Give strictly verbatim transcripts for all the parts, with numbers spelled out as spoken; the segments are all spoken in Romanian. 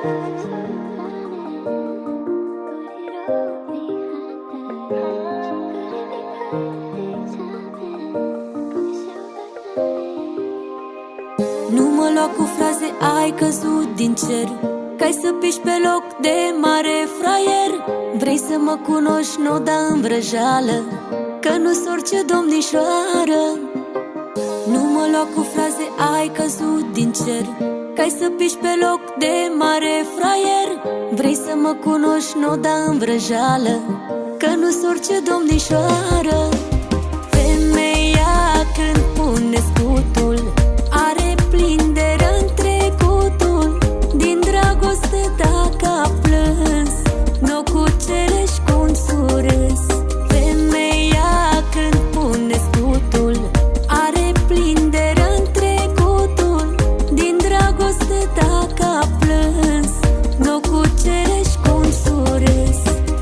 Nu mă lua cu fraze, ai căzut din cer, că-ai să piși pe loc de mare fraier. Vrei să mă cunoști, n-o da în vrăjală, că nu-s orice domnișoară. Nu mă lua cu fraze, ai căzut din cer, că-ai să piși pe loc de mare fraier. Vrei să mă cunoști, n-o da în vrăjală, că nu-s orice domnișoară. Femeia când pune scutul are plin de răni trecutul. Din dragoste dacă a plâns, n-o cucerești cu un surâs. Femeia când pune scutul are plin de răni trecutul. Din dragoste dacă a plâns, n-o cucerești cu un surâs.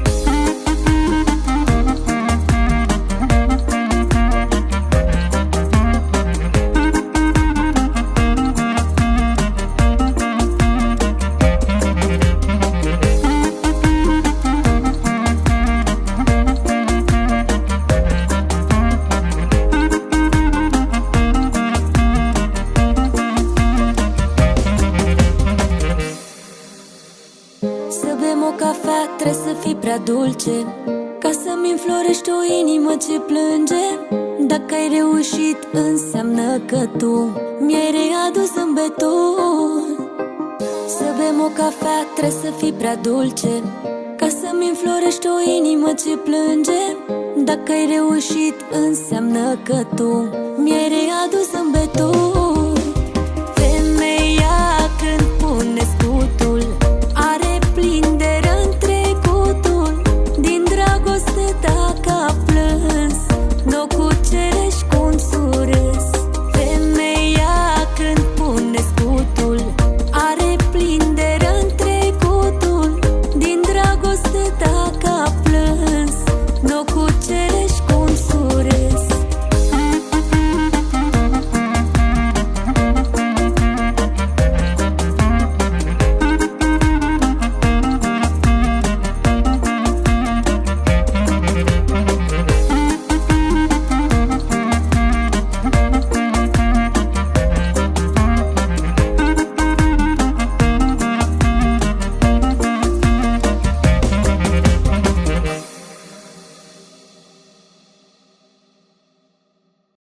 Să bem o cafea, trebuie să fii prea dulce, ca să-mi înflorești o inimă ce plânge. Dacă ai reușit, înseamnă că tu mi-ai readus zâmbetul. Să bem o cafea, trebuie să fii prea dulce, ca să-mi înflorești o inimă ce plânge. Dacă ai reușit, înseamnă că tu mi-ai readus zâmbetul.